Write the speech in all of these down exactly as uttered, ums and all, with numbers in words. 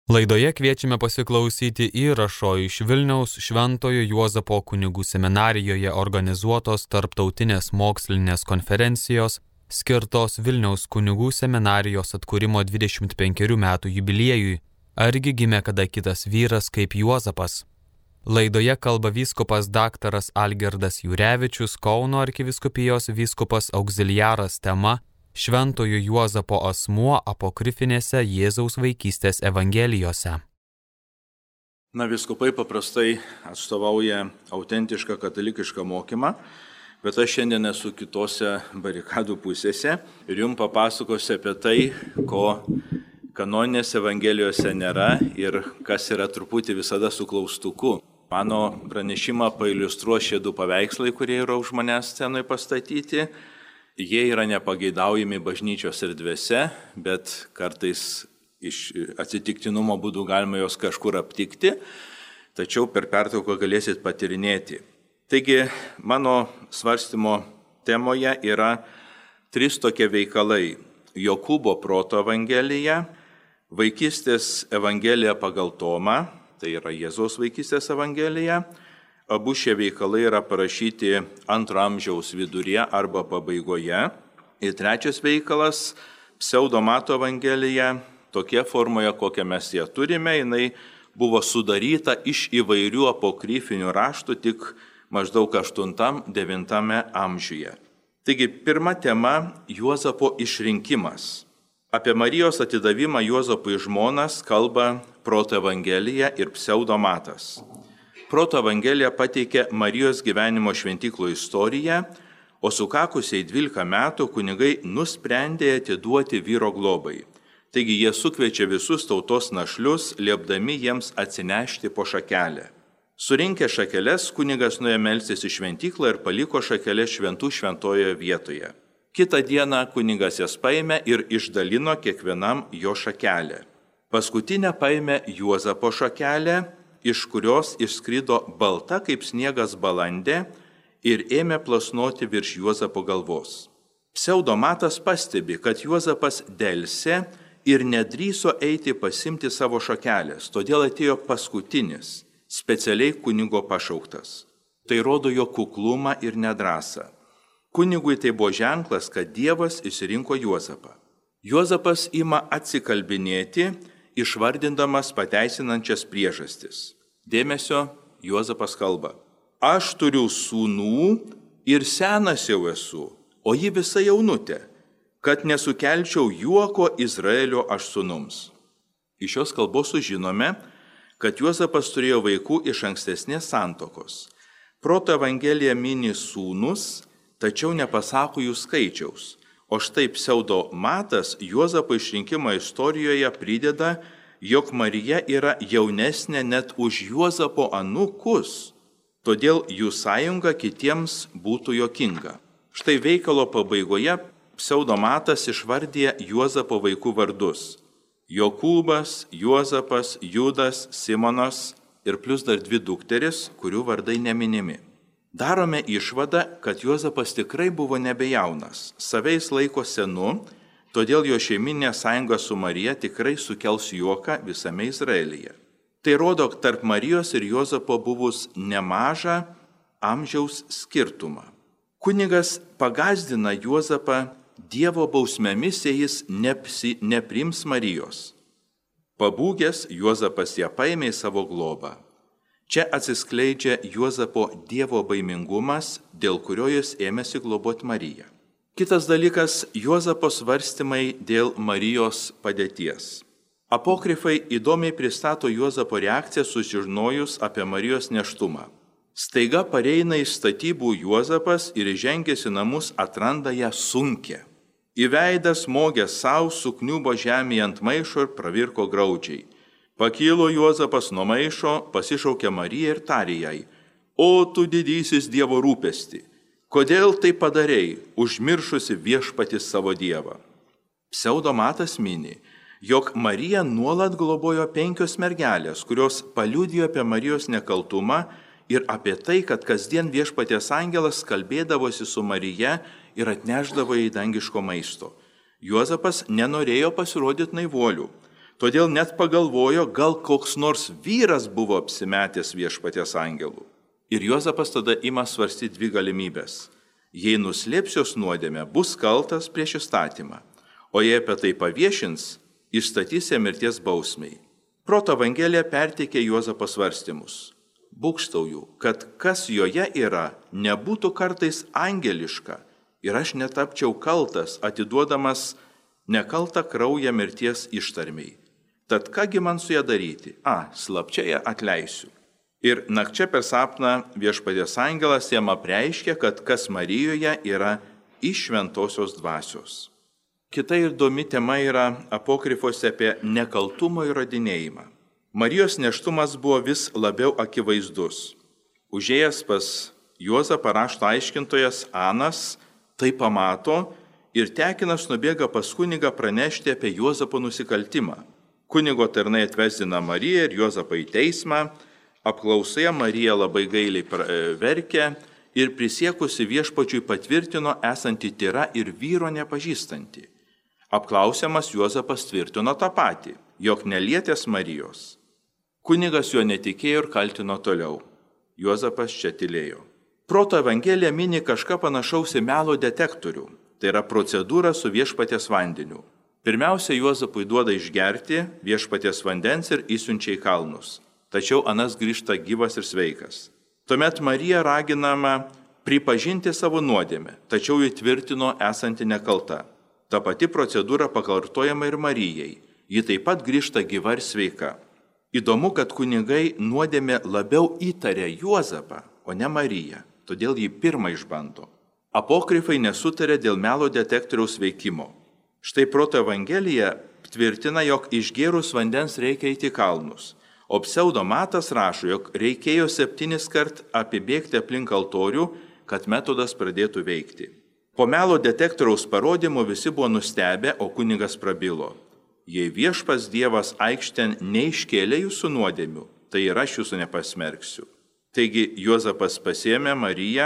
Laidoje kviečiame pasiklausyti įrašo iš Vilniaus Šventojo Juozapo kunigų seminarijoje organizuotos tarptautinės mokslinės konferencijos skirtos Vilniaus kunigų seminarijos atkūrimo dvidešimt penkerių metų jubiliejui Argi gimė kada kitas vyras kaip Juozapas. Laidoje kalba vyskupas daktaras Algirdas Jurevičius, Kauno arkivyskupijos vyskupas auxiliaras tema Šventojo Juozapo asmuo apokrifinėse Jėzaus vaikystės evangelijose. Na, vyskupai paprastai atstovauja autentišką katalikišką mokymą, bet aš šiandien esu kitose barikadų pusėse ir jums papasakosiu apie tai, ko kanoninėse evangelijose nėra ir kas yra truputį visada su klaustuku. Mano pranešimą pailiustruos šie du paveikslai, kurie yra už manęs scenoje pastatyti. Jie yra nepageidaujami bažnyčios erdvėse, bet kartais iš atsitiktinumo būdų galima jos kažkur aptikti, tačiau per pertrauką galėsit patirinėti. Taigi, mano svarstymo temoje yra trys tokie veikalai. Jokūbo proto evangelija, vaikystės evangelija pagal Tomą, tai yra Jėzaus vaikystės evangelija. Abu šie veikalai yra parašyti antro amžiaus viduryje arba pabaigoje. Ir trečias veikalas, pseudomato evangelija, tokia formoje, kokią mes ją turime, jinai buvo sudaryta iš įvairių apokryfinių raštų tik maždaug aštuntam devintame amžiuje. Taigi, pirma tema – Juozapo išrinkimas. Apie Marijos atidavimą Juozapui žmonas kalba proto evangelija ir pseudomatas. Proto evangelija pateikė Marijos gyvenimo šventyklo istoriją, o sukakusiai dvylika metų kunigai nusprendė atiduoti vyro globai. Taigi jie sukviečia visus tautos našlius, liepdami jiems atsinešti po šakelę. Surinkę šakeles, kunigas nuėjo melstis į šventyklą ir paliko šakeles šventų šventojoje vietoje. Kitą dieną kunigas jas paėmė ir išdalino kiekvienam jo šakelę. Paskutinę paėmė Juozapo šakelę, iš kurios išskrido balta kaip sniegas balandė ir ėmė plasnoti virš Juozapo galvos. Pseudomatas pastebi, kad Juozapas delsė ir nedrįso eiti pasimti savo šakelės, todėl atėjo paskutinis, specialiai kunigo pašauktas. Tai rodo jo kuklumą ir nedrąsą. Kunigui tai buvo ženklas, kad Dievas išsirinko Juozapą. Juozapas ima atsikalbinėti, išvardindamas pateisinančias priežastis. Dėmesio, Juozapas kalba. Aš turiu sūnų ir senas jau esu, o ji visa jaunutė, kad nesukelčiau juoko Izraelio aš sūnums. Iš šios kalbos sužinome, kad Juozapas turėjo vaikų iš ankstesnės santokos. Proto evangelija mini sūnus, tačiau nepasako jų skaičiaus. O štai pseudomatas Juozapo išrinkimo istorijoje prideda, jog Marija yra jaunesnė net už Juozapo anūkus, todėl jų sąjunga kitiems būtų juokinga. Štai veikalo pabaigoje pseudomatas išvardė Juozapo vaikų vardus. Jokūbas, Juozapas, Judas, Simonas ir plus dar dvi dukteris, kurių vardai neminimi. Darome išvadą, kad Juozapas tikrai buvo nebejaunas, savais laiko senu, todėl jo šeiminė sąjunga su Marija tikrai sukels juoką visame Izraelyje. Tai rodo tarp Marijos ir Juozapo buvus nemažą amžiaus skirtumą. Kunigas pagazdina Juozapą Dievo bausmėmis, jei jis nepsi, nepriims Marijos. Pabūgęs, Juozapas ją paėmė į savo globą. Čia atsiskleidžia Juozapo Dievo baimingumas, dėl kurio jis ėmėsi globoti Mariją. Kitas dalykas – Juozapo svarstymai dėl Marijos padėties. Apokrifai įdomiai pristato Juozapo reakciją sužinojus apie Marijos nėštumą. Staiga pareina iš statybų Juozapas ir įžengęs į namus atranda ją sunkią. Į veidą smogęs savo sukniubo žemėje ant maišo ir pravirko graudžiai. Pakilo Juozapas nuo maišo, pasišaukė Mariją ir tarė jai, o tu didysis Dievo rūpesti, kodėl tai padarei, užmiršusi viešpatis savo Dievą? Pseudomatas mini, jog Mariją nuolat globojo penkios mergelės, kurios paliudijo apie Marijos nekaltumą ir apie tai, kad kasdien viešpaties angelas kalbėdavosi su Marija ir atnešdavo į dangiško maisto. Juozapas nenorėjo pasirodyti naivuoliu. Todėl net pagalvojo, gal koks nors vyras buvo apsimetęs viešpaties angelų. Ir Juozapas tada ima svarstyti dvi galimybės. Jei nuslėpsios nuodėmę, bus kaltas prieš įstatymą, o jei apie tai paviešins, išstatys ją mirties bausmei. Proto Evangelija perteikė Juozapo svarstymus. Būgštauju, kad kas joje yra, nebūtų kartais angeliška ir aš netapčiau kaltas, atiduodamas nekaltą kraują mirties ištarmiai. Tad kągi man su ją daryti? A, slapčia ją atleisiu. Ir nakčia per sapną viešpaties angelas jam apreiškė, kad kas Marijoje yra iš šventosios dvasios. Kita įdomi tema yra apokrifuose apie nekaltumo įrodinėjimą. Marijos nėštumas buvo vis labiau akivaizdus. Užėjęs pas Juozapą rašto aiškintojas Anas tai pamato ir tekinas nubėga pas kunigą pranešti apie Juozapo nusikaltimą. Kunigo tarnai atvesdina Mariją ir Juozapą į teismą, apklausoje Marija labai gailiai verkė ir prisiekusi viešpačiui patvirtino esanti tyra ir vyro nepažįstanti. Apklausiamas Juozapas tvirtino tą patį, jog nelietęs Marijos. Kunigas jo netikėjo ir kaltino toliau. Juozapas čia tylėjo. Proto Evangelija mini kažką panašaus į melo detektorių, tai yra procedūra su viešpaties vandeniu. Pirmiausia, Juozapui duoda išgerti viešpaties vandens ir įsiunčia į kalnus. Tačiau anas grįžta gyvas ir sveikas. Tuomet Marija raginama pripažinti savo nuodėmę, tačiau ji tvirtino esanti nekalta. Ta pati procedūra pakartojama ir Marijai. Ji taip pat grįžta gyva ir sveika. Įdomu, kad kunigai nuodėmė labiau įtarė Juozapą, o ne Mariją, todėl jį pirmą išbando. Apokrifai nesutarė dėl melo detektoriaus veikimo. Štai Proto Evangelija tvirtina, jog išgėrus vandens reikia eiti į kalnus, o pseudomatas rašo, jog reikėjo septynis kart apibėgti aplink altorių, kad metodas pradėtų veikti. Po melo detektoriaus parodymų visi buvo nustebę, o kunigas prabilo. Jei viešpas Dievas aikštėn neiškėlė jūsų nuodėmių, tai ir aš jūsų nepasmerksiu. Taigi Juozapas pasėmė Mariją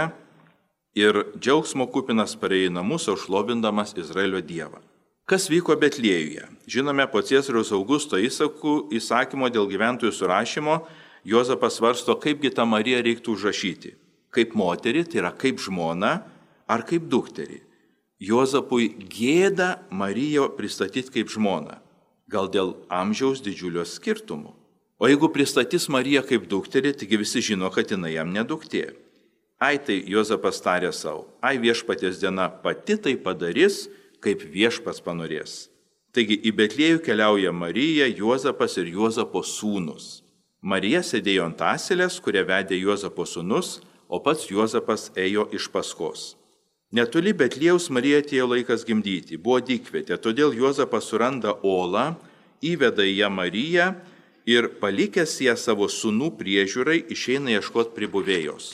ir džiaugsmo kupinas parėjo į namus, šlovindamas Izraelio Dievą. Kas vyko Betliejuje? Žinome, po Ciesoriaus Augusto įsakymo dėl gyventojų surašymo, Juozapas svarsto, kaipgi tą Mariją reiktų užrašyti. Kaip moterį, tai yra kaip žmona, ar kaip dukterį. Juozapui gėda Mariją pristatyti kaip žmoną. Gal dėl amžiaus didžiulio skirtumų. O jeigu pristatys Mariją kaip dukterį, taigi visi žino, kad jinai jam neduktė. Ai, tai Juozapas tarė savo, ai viešpaties diena pati tai padarys, kaip viešpas panorės. Taigi į Betliejų keliauja Marija, Juozapas ir Juozapo sūnus. Marija sėdėjo ant asilės, kurią vedė Juozapo sūnus, o pats Juozapas ėjo iš paskos. Netoli Betliejaus Marija atėjo laikas gimdyti, buvo dykvietė, todėl Juozapas suranda olą, įveda į ją Mariją ir palikęs ją savo sūnų priežiūrai išeina ieškoti pribuvėjos.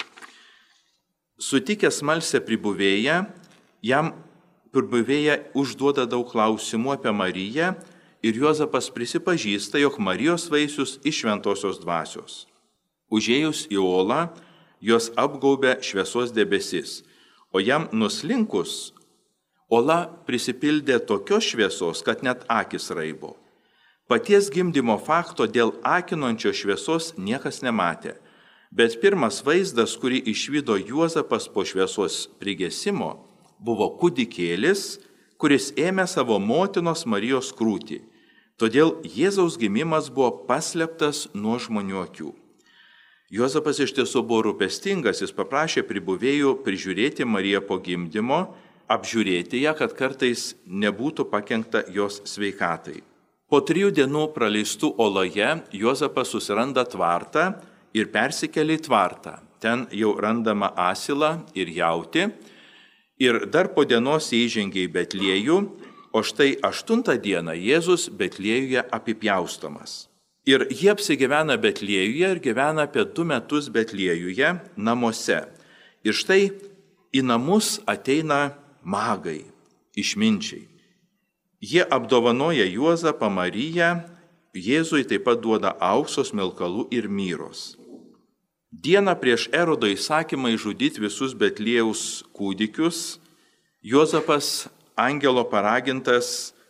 Sutikęs smalsią pribuvėją, jam pribuvėja užduoda daug klausimų apie Mariją ir Juozapas prisipažįsta, jog Marijos vaisius iš šventosios dvasios. Užėjus į olą, jos apgaubė šviesos debesis. O jam nuslinkus, ola prisipildė tokios šviesos, kad net akis raibo. Paties gimdymo fakto dėl akinančios šviesos niekas nematė, bet pirmas vaizdas, kurį išvydo Juozapas po šviesos prigesimo, buvo kūdikėlis, kuris ėmė savo motinos Marijos krūtį. Todėl Jėzaus gimimas buvo paslėptas nuo žmonių akių. Juozapas iš tiesų buvo rūpestingas, jis paprašė pribuvėjų prižiūrėti Mariją po gimdymo, apžiūrėti ją, kad kartais nebūtų pakenkta jos sveikatai. Po trijų dienų praleistų oloje Juozapas susiranda tvartą ir persikelia į tvartą. Ten jau randama asilą ir jauti. Ir dar po dienos įžengė į Betliejų, o štai aštuntą dieną Jėzus Betliejuje apipjaustomas. Ir jie apsigyvena Betliejuje ir gyvena apie du metus Betliejuje namuose. Ir štai į namus ateina magai, išminčiai. Jie apdovanoja Juozapą, Mariją, Jėzui taip pat duoda aukso, smilkalų ir myros. Dieną prieš Erodo įsakymą išžudyti visus Betliejaus kūdikius, Juozapas, angelo paragintas,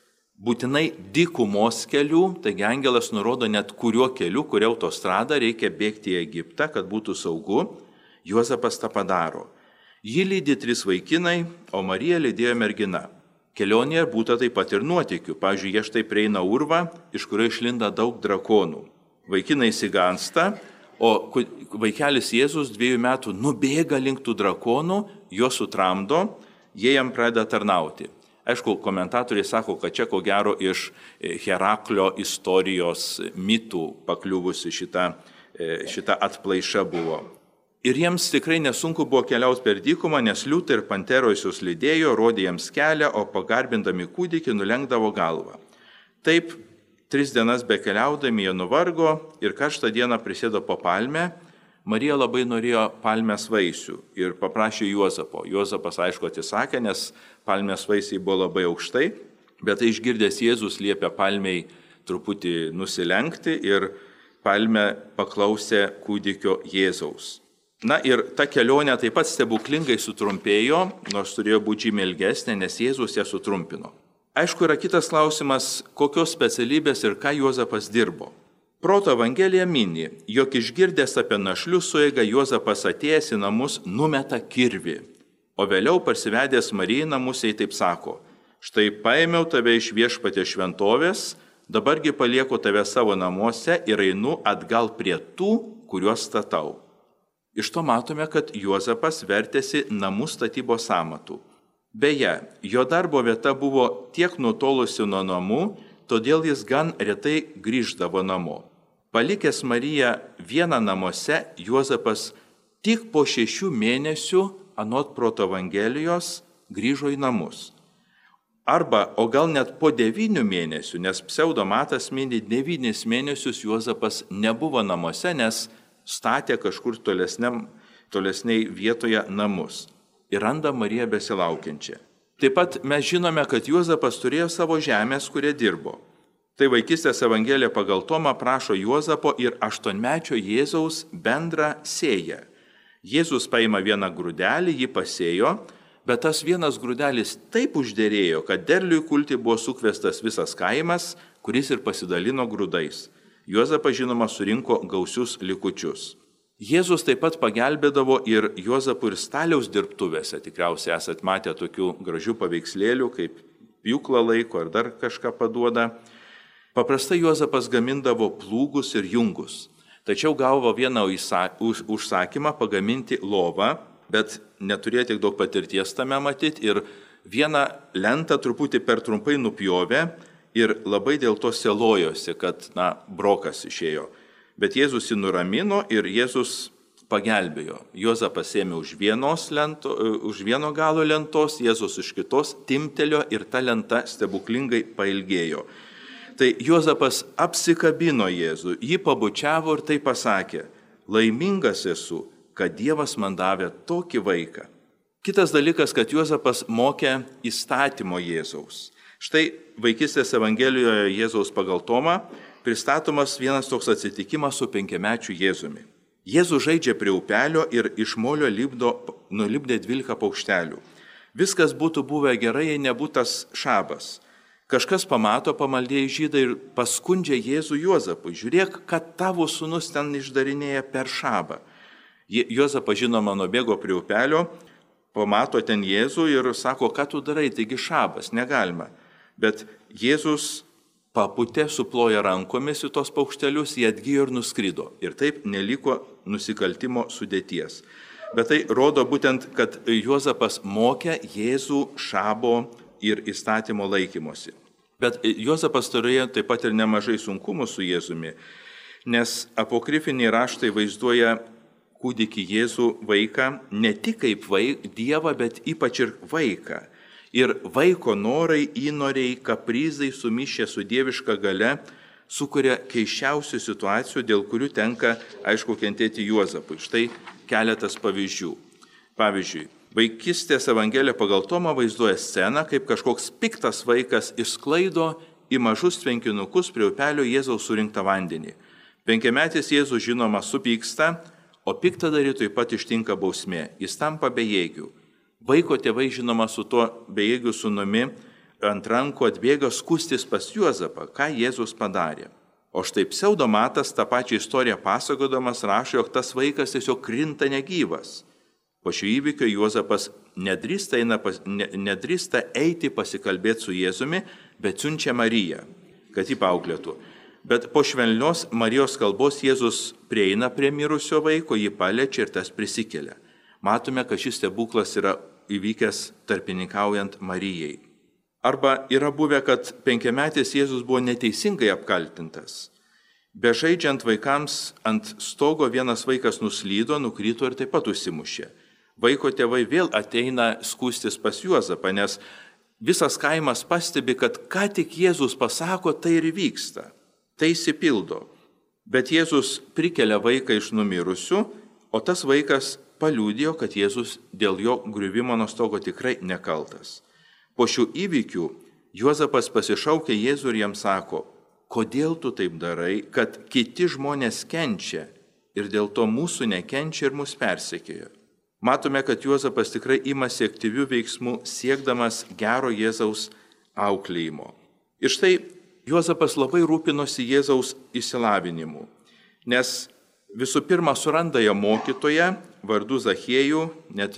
būtinai dykumos kelių, taigi angelas nurodo net kuriuo keliu, kuria autostrada reikia bėgti į Egiptą, kad būtų saugu. Juozapas tą padaro. Jį lydi trys vaikinai, o Mariją lydėjo mergina. Kelionėje būta taip pat ir nuotykių. Pavyzdžiui, jie štai prieina urvą, iš kurio išlinda daug drakonų. Vaikinai įsigansta, o vaikelis Jėzus dviejų metų nubėga link tų drakonų, juos sutramdo, jie jam pradeda tarnauti. Aišku, komentatoriai sako, kad čia ko gero iš Heraklio istorijos mitų pakliuvusi šita, šita atplaiša buvo. Ir jiems tikrai nesunku buvo keliauti per dykumą, nes liūtai ir panteros jūs lydėjo, rodė jiems kelią, o pagarbindami kūdikį nulenkdavo galvą. Taip, tris dienas bekeliaudami jie nuvargo ir karštą dieną prisėdo po palmę. Marija labai norėjo palmės vaisių ir paprašė Juozapo. Juozapas, aišku, atsisakė, nes palmės vaisiai buvo labai aukštai, bet tai išgirdęs Jėzus liepė palmiai truputį nusilenkti ir palmė paklausė kūdikio Jėzaus. Na ir ta kelionė taip pat stebuklingai sutrumpėjo, nors turėjo būti žymiai ilgesnė, nes Jėzus ją sutrumpino. Aišku, yra kitas klausimas, kokios specialybės ir ką Juozapas dirbo. Proto Evangelija mini, jog išgirdęs apie našlių sueigą Juozapas atėjęs į namus numeta kirvį, o vėliau parsivedęs Marijai namus jai taip sako: štai paėmiau tave iš viešpaties šventovės, dabargi palieku tave savo namuose ir einu atgal prie tų, kuriuos statau. Iš to matome, kad Juozapas vertėsi namų statybos amatų. Beje, jo darbo vieta buvo tiek nutolusi nuo namų, todėl jis gan retai grįždavo namo. Palikęs Mariją vieną namuose, Juozapas tik po šešių mėnesių, anot Proto Evangelijos, grįžo į namus. Arba, o gal net po devynių mėnesių, nes pseudomatas mini devynis mėnesius Juozapas nebuvo namuose, nes statė kažkur tolesniam, tolesniai vietoje namus. Ir randa Mariją besilaukiančią. Taip pat mes žinome, kad Juozapas turėjo savo žemės, kurie dirbo. Tai Vaikystės Evangelija pagal Tomą prašo Juozapo ir aštuonmečio Jėzaus bendrą sėją. Jėzus paima vieną grūdelį, jį pasėjo, bet tas vienas grūdelis taip užderėjo, kad derliui kulti buvo sukviestas visas kaimas, kuris ir pasidalino grūdais. Juozapas, žinoma, surinko gausius likučius. Jėzus taip pat pagelbėdavo ir Juozapui ir staliaus dirbtuvėse. Tikriausiai esat matę tokių gražių paveikslėlių, kaip pjūklą laiko ar dar kažką paduoda. Paprastai Juozapas gamindavo plūgus ir jungus, tačiau gavo vieną užsakymą pagaminti lovą, bet neturėjo tik daug patirties tame matyti ir vieną lentą truputį per trumpai nupjovė ir labai dėl to selojosi, kad, na, brokas išėjo. Bet Jėzus jį nuramino ir Jėzus pagelbėjo. Juozapas ėmė už, lento, už vieno galo lentos, Jėzus iš kitos timtelio ir ta lenta stebuklingai pailgėjo. Tai Juozapas apsikabino Jėzų, jį pabučiavo ir tai pasakė: laimingas esu, kad Dievas man davė tokį vaiką. Kitas dalykas, kad Juozapas mokė įstatymo Jėzaus. Štai Vaikystės Evangelijoje Jėzaus pagal Tomą pristatomas vienas toks atsitikimas su penkiamečiu Jėzumi. Jėzus žaidžia prie upelio ir iš molio lipdo, nulipdė dvylika paukštelių. Viskas būtų buvę gerai, jei nebūtas šabas. Kažkas pamato pamaldėjai žydai ir paskundžia Jėzų Juozapui: žiūrėk, kad tavo sūnus ten išdarinėja per šabą. Juozapas, žinoma, nubėgo prie upelio, pamato ten Jėzų ir sako: ką tu darai, taigi šabas, negalima. Bet Jėzus paputė, suploja rankomis į tos paukštelius, jie atgijo ir nuskrido. Ir taip neliko nusikaltimo sudėties. Bet tai rodo būtent, kad Juozapas mokė Jėzų šabo ir įstatymo laikymosi. Bet Juozapas turėjo taip pat ir nemažai sunkumų su Jėzumi, nes apokrifiniai raštai vaizduoja kūdikį Jėzų vaiką ne tik kaip vaik, Dievą, bet ypač ir vaiką. Ir vaiko norai, įnoriai, kaprizai sumišę su dieviška galia sukuria keiščiausių situacijų, dėl kurių tenka, aišku, kentėti Juozapui. Štai keletas pavyzdžių. Pavyzdžiui, Vaikystės Evangelija pagal Tomą vaizduoja sceną, kaip kažkoks piktas vaikas išsklaido į mažus tvenkinukus prie upelio Jėzaus surinktą vandenį. Penkiametis Jėzus, žinoma, supyksta, o piktadarį taip pat ištinka bausmė. Jis tampa bejėgiu. Vaiko tėvai, žinoma, su tuo bejėgiu sūnumi ant rankų atbėga skustis pas Juozapą, ką Jėzus padarė. O štai pseudomatas tą pačią istoriją pasakodamas rašo, jog tas vaikas tiesiog krinta negyvas. Po šio įvykio Juozapas nedrįsta, eina, ne, nedrįsta eiti pasikalbėti su Jėzumi, bet siunčia Mariją, kad jį paauklėtų. Bet po švelnios Marijos kalbos Jėzus prieina prie mirusio vaiko, jį paliečia ir tas prisikelia. Matome, kad šis stebuklas yra įvykęs tarpininkaujant Marijai. Arba yra buvę, kad penkiametis Jėzus buvo neteisingai apkaltintas. Bežaidžiant vaikams ant stogo vienas vaikas nuslydo, nukrito ir taip pat užsimušė. Vaiko tėvai vėl ateina skųstis pas Juozapą, nes visas kaimas pastebi, kad ką tik Jėzus pasako, tai ir vyksta. Tai išsipildo. Bet Jėzus prikelia vaiką iš numirusių, o tas vaikas paliudijo, kad Jėzus dėl jo griuvimo nuo stogo tikrai nekaltas. Po šių įvykių Juozapas pasišaukė Jėzų ir jam sako, kodėl tu taip darai, kad kiti žmonės kenčia ir dėl to mūsų nekenčia ir mus persekioja. Matome, kad Juozapas tikrai imasi aktyvių veiksmų siekdamas gero Jėzaus auklėjimo. Ir štai Juozapas labai rūpinosi Jėzaus išsilavinimu, nes visų pirma suranda ją mokytoją vardu Zachiejų, net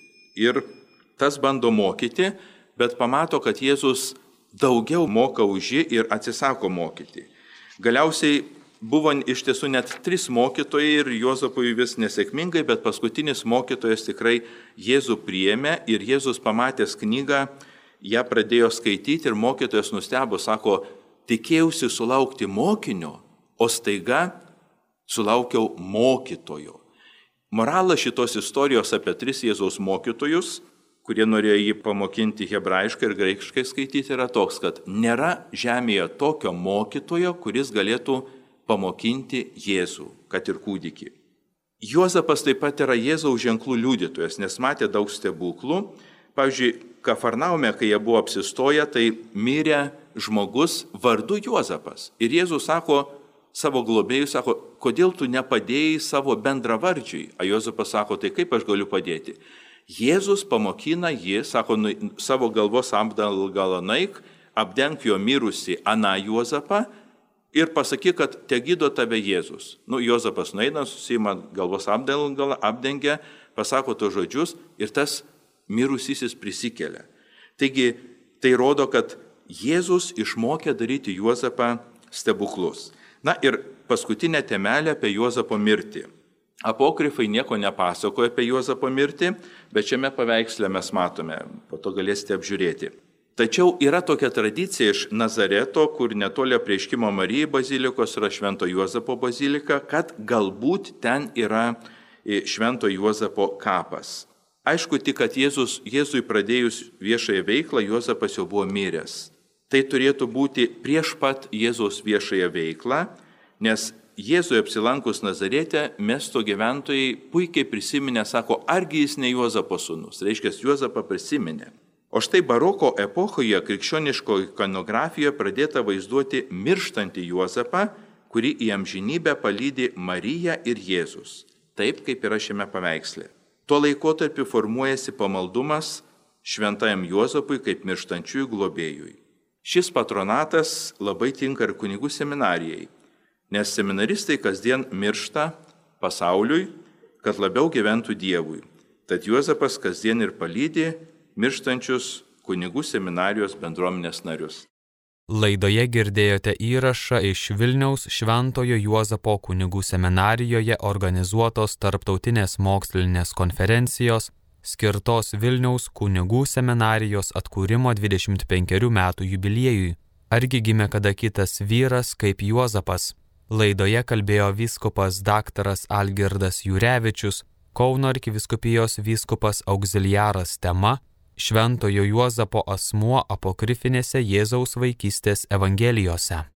ir tas bando mokyti, bet pamato, kad Jėzus daugiau moka už jį ir atsisako mokyti. Galiausiai buvo iš tiesų net trys mokytojai ir Juozapui vis nesėkmingai, bet paskutinis mokytojas tikrai Jėzų priėmė ir Jėzus pamatęs knygą, ją pradėjo skaityti ir mokytojas nustebo, sako, tikėjausi sulaukti mokinio, o staiga sulaukiau mokytojo. Moralas šitos istorijos apie tris Jėzaus mokytojus, kurie norėjo jį pamokinti hebrajiškai ir graikiškai skaityti, yra toks, kad nėra žemėje tokio mokytojo, kuris galėtų pamokinti Jėzų, kad ir kūdikį. Juozapas taip pat yra Jėzaus ženklų liudytojas, nes matė daug stebuklų. Pavyzdžiui, Kafarnaume, kai jie buvo apsistoję, tai mirė žmogus vardu Juozapas. Ir Jėzus sako savo globėjui, sako, kodėl tu nepadėjai savo bendravardžiui? A Juozapas sako, tai kaip aš galiu padėti? Jėzus pamokina jį, sako, savo galvos apdangalą naik, apdenk jo mirusi aną Juozapą ir pasakyk, kad te gydo tave Jėzus. Nu, Juozapas nueina, susima galvos apdangalą, apdengia, pasako to žodžius ir tas mirusysis prisikelia. Taigi, tai rodo, kad Jėzus išmokė daryti Juozapą stebuklus. Na ir paskutinė temelė apie Juozapo mirtį. Apokrifai nieko nepasakoja apie Juozapo mirtį, bet šiame paveiksle mes matome, po to galėsite apžiūrėti. Tačiau yra tokia tradicija iš Nazareto, kur netoli apreiškimo Marijai bazilikos yra Švento Juozapo bazilika, kad galbūt ten yra Švento Juozapo kapas. Aišku, tik kad Jėzus, Jėzui pradėjus viešąją veiklą, Juozapas jau buvo miręs. Tai turėtų būti prieš pat Jėzaus viešąją veiklą, nes Jėzui apsilankus Nazarete, miesto gyventojai puikiai prisiminė, sako, argi jis ne Juozapo sūnus, reiškia, Juozapą prisiminė. O štai baroko epochoje krikščioniško ikonografijoje pradėta vaizduoti mirštantį Juozapą, kurį į amžinybę palydi Marija ir Jėzus, taip kaip yra šiame paveiksle. Tuo laikotarpiu formuojasi pamaldumas šventajam Juozapui kaip mirštančiųjų globėjui. Šis patronatas labai tinka ir kunigų seminarijai, nes seminaristai kasdien miršta pasauliui, kad labiau gyventų Dievui. Tad Juozapas kasdien ir palydi mirštančius kunigų seminarijos bendruomenės narius. Laidoje girdėjote įrašą iš Vilniaus Šventojo Juozapo kunigų seminarijoje organizuotos tarptautinės mokslinės konferencijos skirtos Vilniaus kunigų seminarijos atkūrimo dvidešimt penkerių metų jubiliejui. Argi gimė kada kitas vyras kaip Juozapas? Laidoje kalbėjo vyskupas daktaras Algirdas Jurevičius, Kauno arkivyskupijos vyskupas auxiliaras tema Šventojo Juozapo asmuo apokrifinėse Jėzaus vaikystės evangelijose.